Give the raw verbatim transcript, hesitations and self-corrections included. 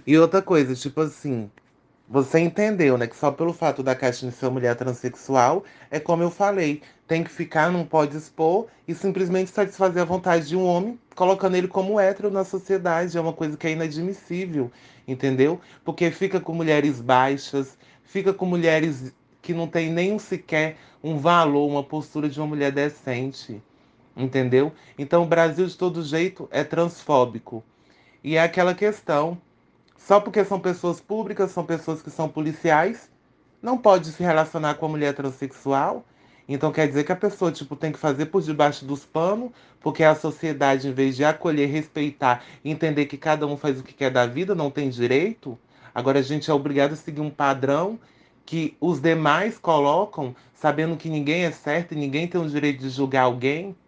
E outra coisa, tipo assim, você entendeu, né, que só pelo fato da Caixinha ser uma mulher transexual, é como eu falei, tem que ficar, não pode expor e simplesmente satisfazer a vontade de um homem, colocando ele como hétero na sociedade. É uma coisa que é inadmissível, entendeu? Porque fica com mulheres baixas, fica com mulheres que não têm nem sequer um valor, uma postura de uma mulher decente, entendeu? Então o Brasil, de todo jeito, é transfóbico. E é aquela questão. Só porque são pessoas públicas, são pessoas que são policiais, não pode se relacionar com a mulher transexual. Então quer dizer que a pessoa tipo tem que fazer por debaixo dos panos, porque a sociedade, em vez de acolher, respeitar, entender que cada um faz o que quer da vida, não tem direito. Agora a gente é obrigado a seguir um padrão que os demais colocam, sabendo que ninguém é certo e ninguém tem o direito de julgar alguém.